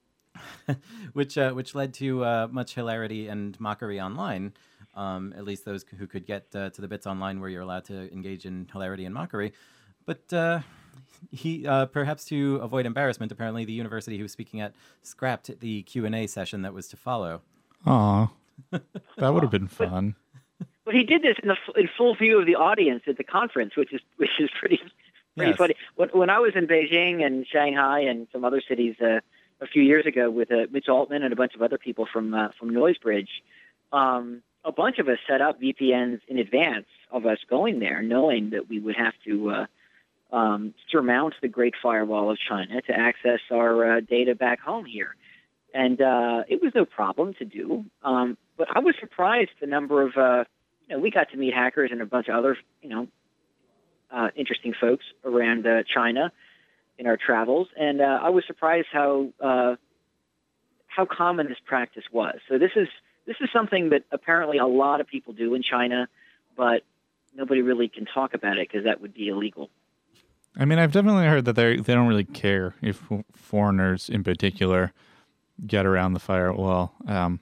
which uh, which led to uh, much hilarity and mockery online, um, at least those who could get uh, to the bits online where you're allowed to engage in hilarity and mockery. But uh, he, uh, perhaps to avoid embarrassment, apparently the university he was speaking at scrapped the Q and A session that was to follow. Aw, that would have been fun. But, but he did this in, the, in full view of the audience at the conference, which is which is pretty pretty Yes. funny. When, when I was in Beijing and Shanghai and some other cities, uh, a few years ago with uh, Mitch Altman and a bunch of other people from uh, from Noisebridge, um, a bunch of us set up V P Ns in advance of us going there, knowing that we would have to uh, um, surmount the Great Firewall of China to access our uh, data back home here. And uh, it was no problem to do. Um, but I was surprised the number of, uh, you know, we got to meet hackers and a bunch of other, you know, uh, interesting folks around uh, China in our travels. And uh, I was surprised how uh, how common this practice was. So this is this is something that apparently a lot of people do in China, but nobody really can talk about it because that would be illegal. I mean, I've definitely heard that they they don't really care if foreigners in particular get around the firewall. Um,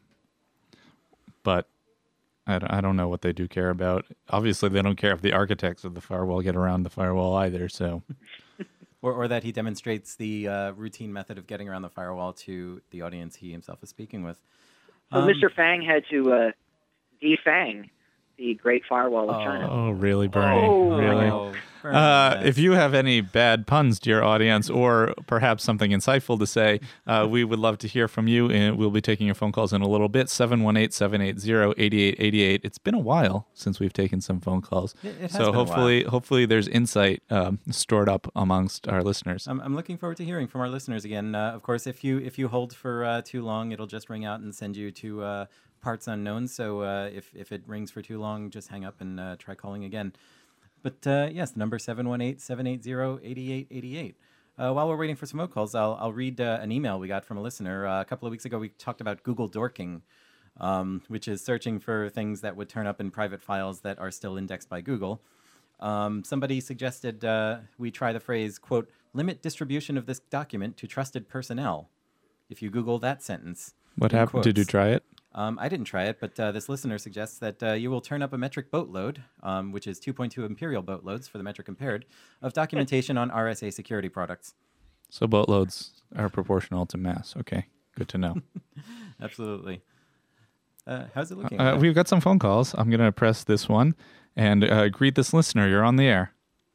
but I don't, I don't know what they do care about. Obviously, they don't care if the architects of the firewall get around the firewall either. So, or or that he demonstrates the uh, routine method of getting around the firewall to the audience he himself is speaking with. So Um, Mister Fang had to uh, defang the Great Firewall of Oh. China. oh, really, Bernie? Oh. Really? Oh, Bernie, Uh, yes. if you have any bad puns, dear audience, or perhaps something insightful to say, uh, we would love to hear from you, and we'll be taking your phone calls in a little bit. seven one eight, seven eight zero, eight eight eight eight. It's been a while since we've taken some phone calls. It- it has so been a hopefully hopefully there's insight um, stored up amongst our listeners. I'm, I'm looking forward to hearing from our listeners again. Uh, of course, if you if you hold for uh, too long, it'll just ring out and send you to uh, parts unknown. So uh, if if it rings for too long, just hang up and uh, try calling again. But uh, yes, the number seven one eight, seven eight zero, eight eight eight eight. Uh, while we're waiting for some phone calls, I'll I'll read uh, an email we got from a listener. Uh, a couple of weeks ago, we talked about Google dorking, um, which is searching for things that would turn up in private files that are still indexed by Google. Um, somebody suggested uh, we try the phrase, quote, limit distribution of this document to trusted personnel. If you Google that sentence. What in happened? Did you quotes. try it? Um, I didn't try it, but uh, this listener suggests that uh, you will turn up a metric boatload, um, which is two point two imperial boatloads for the metric impaired, of documentation on R S A security products. So boatloads are proportional to mass. Okay, good to know. Absolutely. Uh, how's it looking? Uh, we've got some phone calls. I'm going to press this one and uh, greet this listener. You're on the air.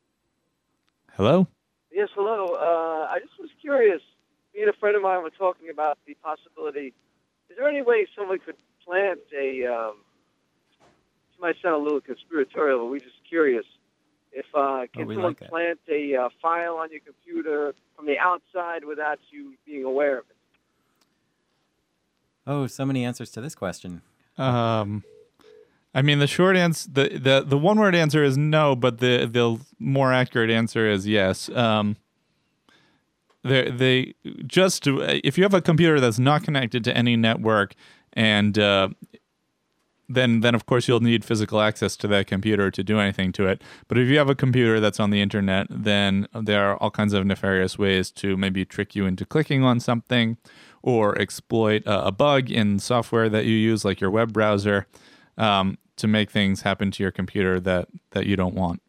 Hello? Yes, hello. Uh, I just was curious. Me and a friend of mine were talking about the possibility. Is there any way someone could plant a? Um, this might sound a little conspiratorial, but we're just curious. If uh, can Oh, we someone like that. plant a uh, file on your computer from the outside without you being aware of it? Oh, so many answers to this question. Um, I mean, the short answer, the, the, the one word answer is no, but the, the more accurate answer is yes. Um, they, they just to, if you have a computer that's not connected to any network, and uh, then then of course you'll need physical access to that computer to do anything to it. But if you have a computer that's on the internet, then there are all kinds of nefarious ways to maybe trick you into clicking on something, or exploit uh, a bug in software that you use, like your web browser, um, to make things happen to your computer that, that you don't want.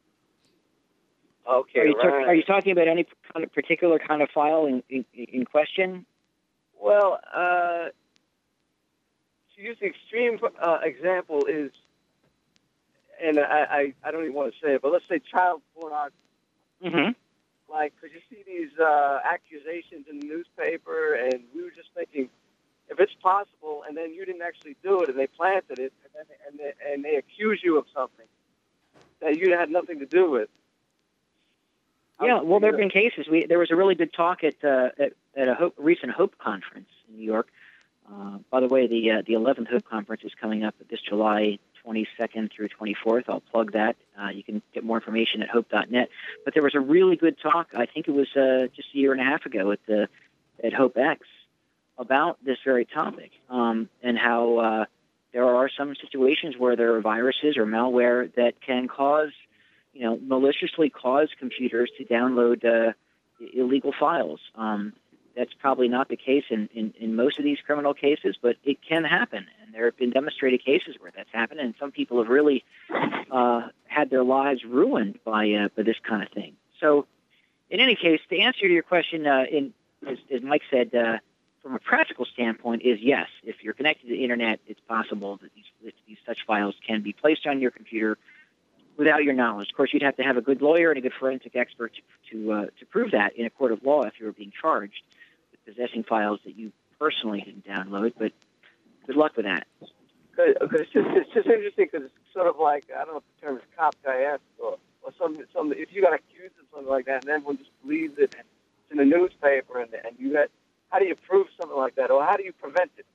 Okay, Are you, talk- right. are you talking about any kind of particular kind of file in, in, in question? Well, uh, to use the extreme uh, example is, and I, I, I don't even want to say it, but let's say child pornography. Mm-hmm. Like, could you see these uh, accusations in the newspaper? And we were just thinking, if it's possible, and then you didn't actually do it, and they planted it, and then and they, and they accuse you of something that you had nothing to do with. How Yeah, would well, you there do have it? been cases. We, there was a really good talk at uh, at, at a Hope, recent Hope conference in New York. Uh, by the way, the uh, the eleventh Hope conference is coming up this July twenty-second through twenty-fourth. I'll plug that. Uh, you can get more information at hope dot net. But there was a really good talk. I think it was uh, just a year and a half ago at the at HopeX about this very topic, um, and how uh, there are some situations where there are viruses or malware that can cause, you know, maliciously cause computers to download uh, illegal files. Um, that's probably not the case in, in, in most of these criminal cases, but it can happen. And there have been demonstrated cases where that's happened, and some people have really uh, had their lives ruined by, uh, by this kind of thing. So in any case, the answer to your question, uh, in, as, as Mike said, uh, from a practical standpoint, is yes. If you're connected to the internet, it's possible that these, that these such files can be placed on your computer without your knowledge. Of course, you'd have to have a good lawyer and a good forensic expert to to, uh, to prove that in a court of law if you were being charged with possessing files that you personally didn't download. But good luck with that. Good, good. It's just, it's just interesting because sort of like, I don't know if the term is Kafkaesque or, or something, something. If you got accused of something like that and everyone just believes it and it's in the newspaper and, and you got, how do you prove something like that, or how do you prevent it?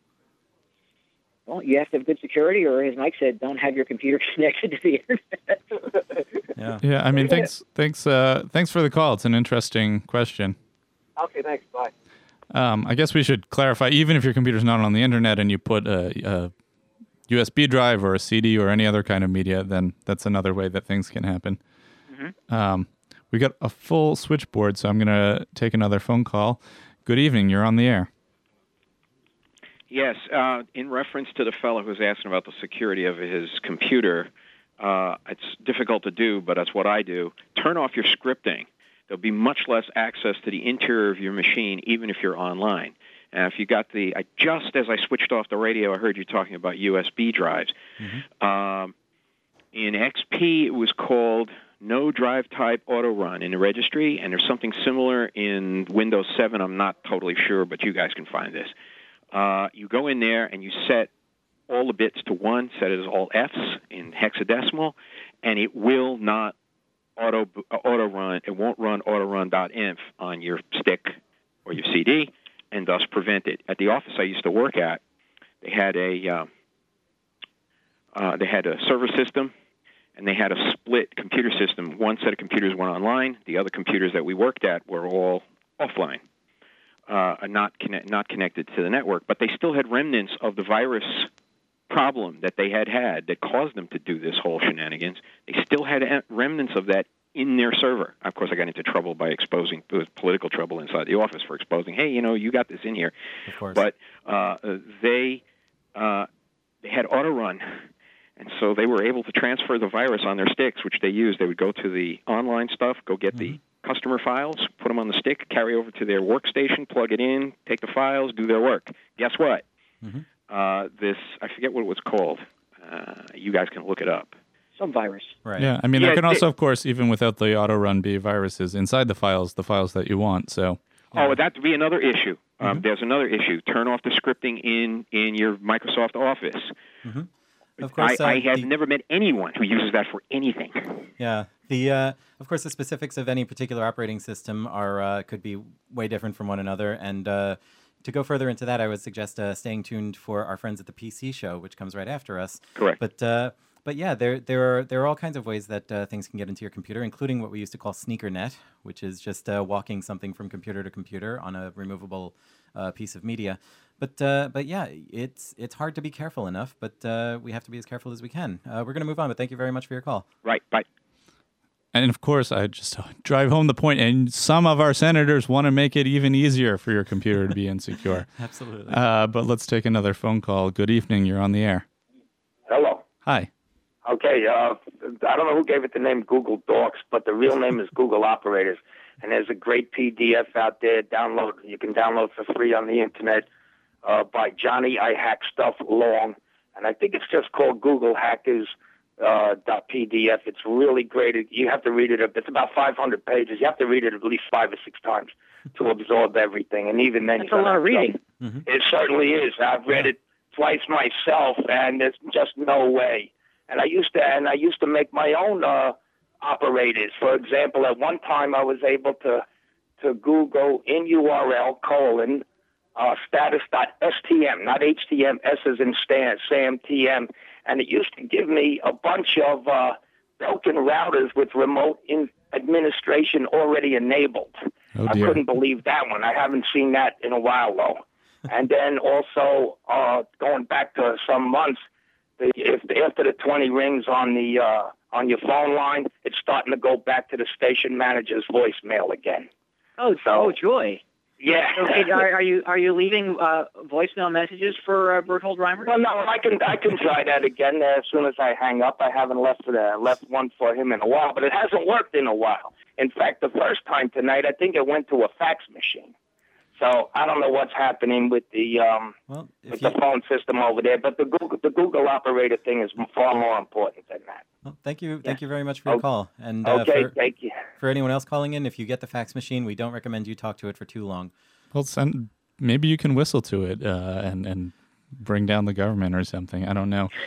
Well, you have to have good security, or as Mike said, don't have your computer connected to the internet. Yeah. Yeah, I mean, thanks, thanks, uh, thanks for the call. It's an interesting question. Okay, thanks. Bye. Um, I guess we should clarify, even if your computer's not on the internet and you put a, a U S B drive or a C D or any other kind of media, then that's another way that things can happen. Mm-hmm. Um, we got a full switchboard, so I'm going to take another phone call. Good evening. You're on the air. Yes, uh, in reference to the fellow who's asking about the security of his computer, uh, it's difficult to do, but that's what I do. Turn off your scripting. There'll be much less access to the interior of your machine, even if you're online. And if you got the, I, just as I switched off the radio, I heard you talking about U S B drives. Mm-hmm. Um, in X P, it was called No Drive Type Auto Run in the registry, and there's something similar in Windows seven. I'm not totally sure, but you guys can find this. Uh, you go in there and you set all the bits to one, set it as all Fs in hexadecimal, and it will not auto uh, auto run. It won't run autorun.inf on your stick or your C D, and thus prevent it. At the office I used to work at, they had a uh, uh, they had a server system, and they had a split computer system. One set of computers went online. The other computers that we worked at were all offline. Uh, not connect, not connected to the network, but they still had remnants of the virus problem that they had had that caused them to do this whole shenanigans. They still had remnants of that in their server. Of course, I got into trouble by exposing, there was political trouble inside the office for exposing, hey, you know, you got this in here. Of course. But uh, they uh, they had auto run, and so they were able to transfer the virus on their sticks, which they used. They would go to the online stuff, go get mm-hmm. the customer files, put them on the stick, carry over to their workstation, plug it in, take the files, do their work. Guess what? Mm-hmm. Uh, this, I forget what it was called. Uh, you guys can look it up. Some virus. Right. Yeah, I mean, yeah, there can also, they, of course, even without the auto run, be viruses inside the files, the files that you want. So. Oh, that would be another issue. Um, mm-hmm. There's another issue. Turn off the scripting in, in your Microsoft Office. Mm-hmm. Of course, I, uh, I have the, never met anyone who uses that for anything. Yeah. The uh, of course, the specifics of any particular operating system are uh, could be way different from one another. And uh, to go further into that, I would suggest uh, staying tuned for our friends at the P C Show, which comes right after us. Correct. But uh, but yeah, there there are there are all kinds of ways that uh, things can get into your computer, including what we used to call SneakerNet, which is just uh, walking something from computer to computer on a removable uh, piece of media. But uh, but yeah, it's it's hard to be careful enough, but uh, we have to be as careful as we can. Uh, we're going to move on, but thank you very much for your call. Right, bye. And of course, I just drive home the point, and some of our senators want to make it even easier for your computer to be insecure. Absolutely. Uh, but let's take another phone call. Good evening. You're on the air. Hello. Hi. Okay, uh, I don't know who gave it the name Google Docs, but the real name is Google Operators. And there's a great P D F out there. Download. You can download for free on the internet. Uh, by Johnny I Hack Stuff Long, and I think it's just called Google Hackers uh, dot P D F. It's really great. You have to read it. It's about five hundred pages. You have to read it at least five or six times to absorb everything, and even then, that's a lot of reading. Mm-hmm. It certainly is. I've read it twice myself, and there's just no way. And I used to, and I used to make my own uh, operators. For example, at one time, I was able to to Google in U R L colon. Uh, status.stm, not H T M, S as in Stan, Sam, T M, and it used to give me a bunch of uh, broken routers with remote in administration already enabled. Oh, I couldn't believe that one. I haven't seen that in a while, though. And then also, uh, going back to some months, the, if after the twenty rings on the uh, on your phone line, it's starting to go back to the station manager's voicemail again. Oh, so, oh joy. Yeah. Okay, are, are you are you leaving uh, voicemail messages for uh, Berthold Reimer? Well, no, I can I can try that again uh, as soon as I hang up. I haven't left uh, left one for him in a while, but it hasn't worked in a while. In fact, the first time tonight, I think it went to a fax machine. So I don't know what's happening with the um, well, with you... the phone system over there, but the Google the Google operator thing is far more important than that. Well, thank you, thank you very much for your okay. call. And uh, okay, for, thank you. For anyone else calling in, if you get the fax machine, we don't recommend you talk to it for too long. Well, send, maybe you can whistle to it uh, and and bring down the government or something. I don't know.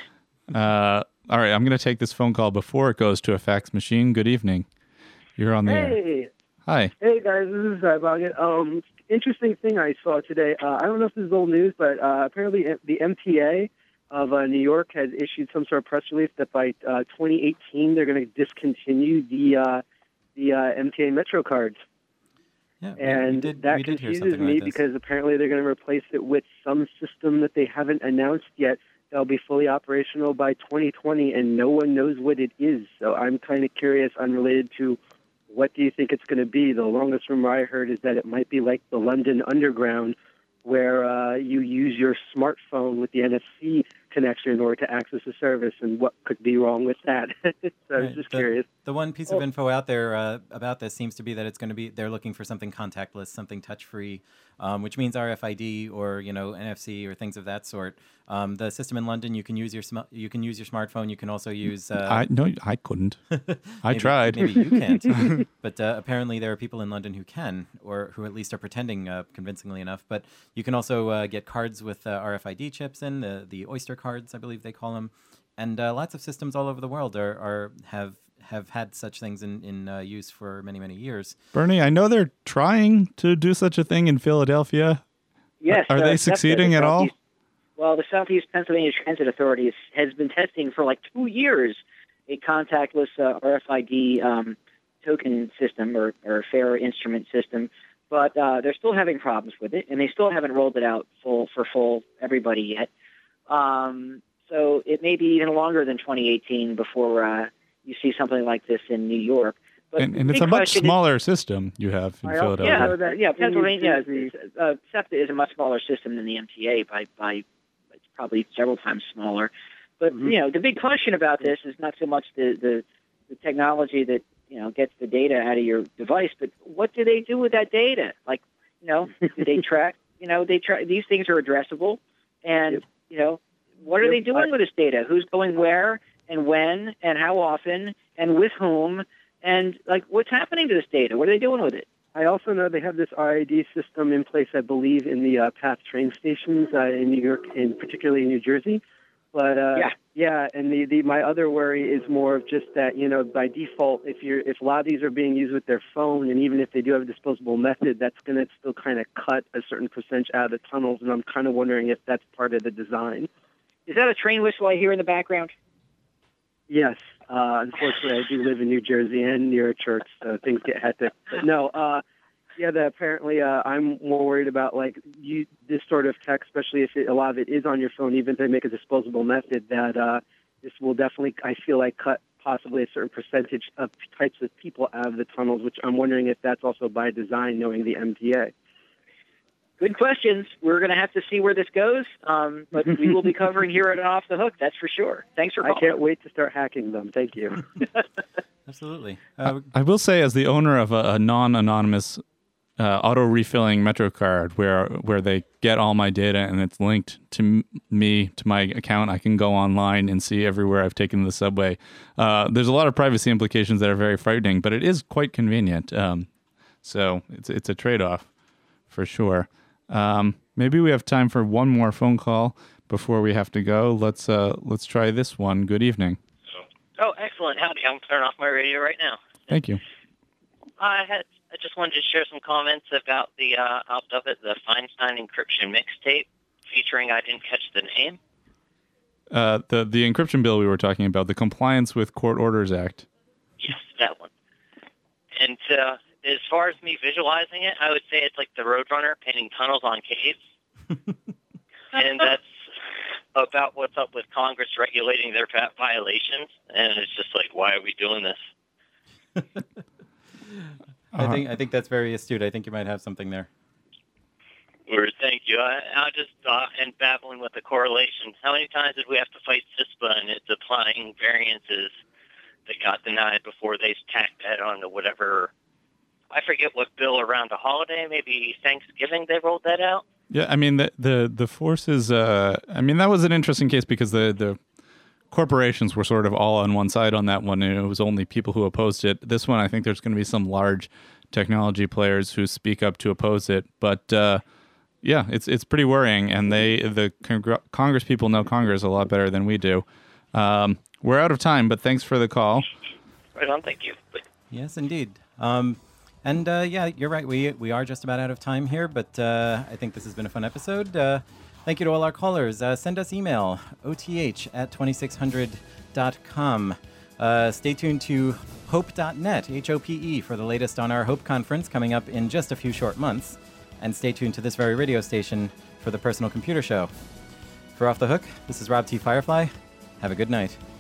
Uh, all right, I'm going to take this phone call before it goes to a fax machine. Good evening. You're on the air. Hey. Hi. Hey, guys. This is Zybogget. Um, interesting thing I saw today. Uh, I don't know if this is old news, but uh, apparently the M T A of uh, New York has issued some sort of press release that by uh, twenty eighteen they're going to discontinue the uh, the uh, M T A Metro cards. Yeah, we- And we did, that we did hear confuses something me like this. because apparently they're going to replace it with some system that they haven't announced yet. That'll be fully operational by twenty twenty, and no one knows what it is. So I'm kind of curious, unrelated to what do you think it's going to be. The longest rumor I heard is that it might be like the London Underground, where uh, you use your smartphone with the N F C connection in order to access the service, and what could be wrong with that. So I was Right. just the, curious. The one piece Oh. of info out there uh, about this seems to be that it's going to be they're looking for something contactless, something touch-free, um, which means R F I D or you know N F C or things of that sort. Um, the system in London, you can use your sm- you can use your smartphone. You can also use. Uh, I no, I couldn't. I maybe- tried. Maybe you can't, but uh, apparently there are people in London who can, or who at least are pretending uh, convincingly enough. But you can also uh, get cards with uh, R F I D chips in the the Oyster cards, I believe they call them, and uh, lots of systems all over the world are, are have have had such things in in uh, use for many many years. Bernie, I know they're trying to do such a thing in Philadelphia. Yes. Are uh, they SEPTA, succeeding the at all? Southeast- Well, the Southeast Pennsylvania Transit Authority is, has been testing for like two years a contactless uh, R F I D um, token system or, or fare instrument system, but uh, they're still having problems with it, and they still haven't rolled it out full for full everybody yet. Um, so it may be even longer than twenty eighteen before uh, you see something like this in New York. But And, and the it's big a much question is- smaller system you have in I also Philadelphia. yeah, know that yeah, in New Pennsylvania. Jersey- Uh, SEPTA is a much smaller system than the M T A by by it's probably several times smaller. But Mhm. you know, the big question about this is not so much the, the the technology that you know gets the data out of your device, but what do they do with that data? Like, you know, do they track? You know, they track. These things are addressable, and Yep. you know, what are Yep, they doing I- with this data? Who's going where and when and how often and with whom? And like, what's happening to this data? What are they doing with it? I also know they have this R I D system in place, I believe, in the uh, PATH train stations uh, in New York, and particularly in New Jersey. But uh, Yeah. yeah, and the, the my other worry is more of just that, you know, by default, if you're if a lot of these are being used with their phone, and even if they do have a disposable method, that's going to still kind of cut a certain percentage out of the tunnels. And I'm kind of wondering if that's part of the design. Is that a train whistle I hear in the background? Yes. Uh, unfortunately, I do live in New Jersey and near a church, so things get hectic. But no, uh, yeah, the, apparently uh, I'm more worried about, like, you, this sort of tech, especially if it, a lot of it is on your phone, even if they make a disposable method, that uh, this will definitely, I feel like, cut possibly a certain percentage of types of people out of the tunnels, which I'm wondering if that's also by design, knowing the M T A. Good questions. We're going to have to see where this goes, um, but we will be covering here at Off the Hook, that's for sure. Thanks for I calling. can't wait to start hacking them. Thank you. Absolutely. Uh, I will say, as the owner of a, a non-anonymous uh, auto-refilling Metro card, where where they get all my data and it's linked to m- me, to my account, I can go online and see everywhere I've taken the subway. Uh, there's a lot of privacy implications that are very frightening, but it is quite convenient. Um, so it's it's a trade-off for sure. Um, maybe we have time for one more phone call before we have to go. Let's uh, let's try this one. Good evening. Oh, excellent. Howdy. I'm turning off my radio right now. Thank you. I had I just wanted to share some comments about the uh, out of it, the Feinstein encryption mixtape featuring I didn't catch the name. Uh, the the encryption bill we were talking about, the Compliance with Court Orders Act. Yes, that one. And uh, as far as me visualizing it, I would say it's like the Roadrunner painting tunnels on caves. And that's about what's up with Congress regulating their va- violations. And it's just like, why are we doing this? I think I think that's very astute. I think you might have something there. Or thank you. I, I'll just uh, end babbling with the correlations. How many times did we have to fight CISPA and its applying variances that got denied before they tacked that onto whatever? I forget what bill around a holiday, maybe Thanksgiving, they rolled that out. Yeah, I mean the the the forces. Uh, I mean that was an interesting case because the the corporations were sort of all on one side on that one, and it was only people who opposed it. This one, I think there's going to be some large technology players who speak up to oppose it. But uh, yeah, it's it's pretty worrying, and they the Congre- Congress people know Congress a lot better than we do. Um, we're out of time, but thanks for the call. Right on. Thank you. But Yes, indeed. Um, and uh, yeah, you're right. We we are just about out of time here, but uh, I think this has been a fun episode. Uh, thank you to all our callers. Uh, send us email, O T H at twenty-six hundred dot com. Uh, stay tuned to hope dot net, H O P E, for the latest on our Hope Conference coming up in just a few short months. And stay tuned to this very radio station for the Personal Computer Show. For Off the Hook, this is Rob T. Firefly. Have a good night.